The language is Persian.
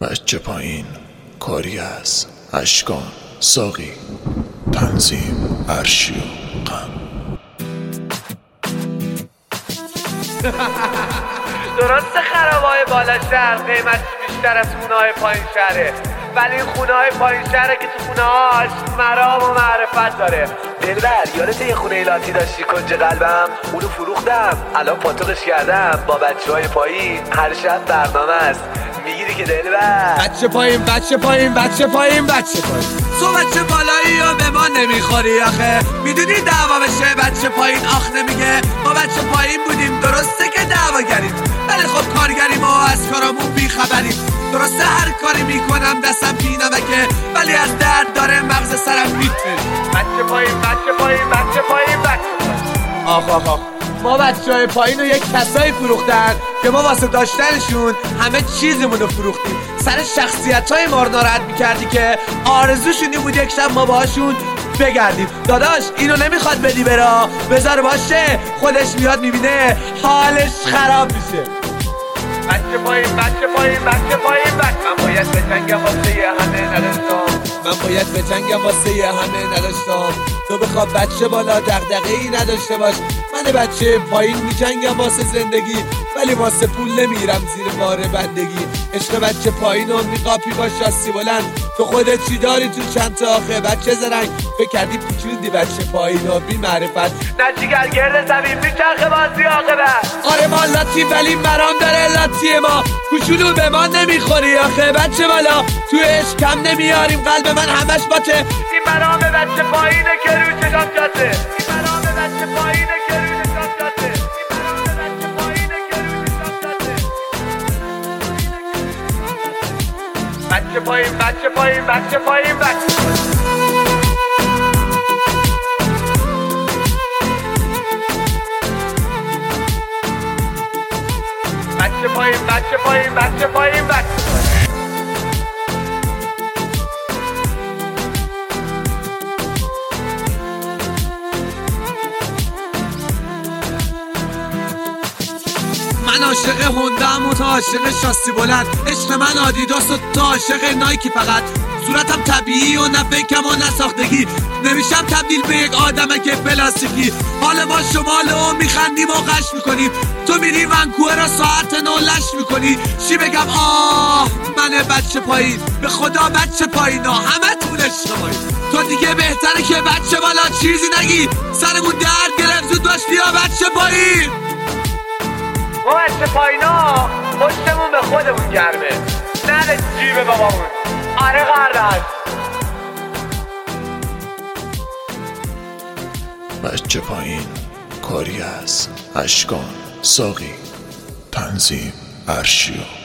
بچه پایین کاری از اشکان ساقی تنظیم ارشی و غم. درسته خرابای بالا شهر قیمتش بیشتر از خونه‌های پایین شهره، ولی این خونه‌های پایین شهره که تو خونه‌هاش مرام و معرفت داره. دلبر یادت یه خونه لاتی داشتی کنج قلبم؟ اونو فروختم، الان پاتوقش کردم با بچه‌های پایین. هر شب برنامه است، میگیری که دلبر بچه پایین بچه پایین بچه پایین بچه پایین. تو بچه بالایی یا به ما نمیخوری آخه، میدونی دعوا بشه بچه پایین آخ نمیگه. ما بچه پایین بودیم درسته که دعوا کردیم، ولی خب کارگریم و از کارامون بیخبریم. درسته هر کاری میکنم دستم بی نمکه، ولی از درد داره مغز سرم میتره. بچه پایین بچه پایین بچه پایین بچه پایین. آخ آخ آخ، ما بچه‌های پایین رو یک کسایی فروختن که ما واسه داشتنشون همه چیزمون رو فروختیم. سر شخصیت‌های ما رو ناراحت می‌کردی که آرزوشون این بود یک شب ما باهاشون بگردیم. داداش اینو نمیخواد بدی برا، بذار باشه، خودش میاد میبینه حالش خراب میشه. بچه پایین بچه پایین بچه پایین بچه. من باید به جنگم واسه یه همه نداشتم، من باید به جنگم واسه یه همه نداشتم. تو بخواب بچه بالا دغدغه‌ای نداشته باش. من بچه پایین میجنگم واسه زندگی، ولی واسه پول نمیرم زیر بار بندگی. عشق بچه پایین رو میقاپی با شاسی بلند. تو خودت چی داری تو چند تا آخه بچه زرنگ؟ فکر کردی پیچوندی بچه پایین و بی معرفت نجیگر گرد زمین میچرخه بازی عاقبت. آره ما لاتی ولی مرام داره لاتی ما. کوچولو به ما نمیخوری آخه بچه بالا، تو عشق کم نمیاریم قلب من همش باته. این مرام بچه پایینه که رو چشم جاته، این مرام بچه پایینه که رو چشم جاته، این مرام بچه پایینه که رو چشم جاته. بچه پایین بچه پایین بچه پایین بچه پایین. بچه پایین بچه پایین بچه پایین بچه پایین. من عاشق هوندم و تو عاشق شاسی بلند. عشق من آدیداس و تو عاشق نایکی فقط. صورتم طبیعی و نه فیکم و نه ساختگی، نمیشم تبدیل به یک آدمک پلاستیکی. حال ما شمال و میخندیم و غش میکنیم، تو میری ونکوور را ساعت 9 لش میکنی. چی بگم آه من بچه پایین، به خدا بچه پایین ها همه تون عشق پایین. تو دیگه بهتره که بچه بالا چیزی نگی، سرمون درد گرفت زود باش بیا بچه پایین. ما بچه پایینا پشتمون به خودمون گرمه، نه جیب بابامون. آره قردش بچه پایین کاری از اشکان ساقی تنظیم ارشی و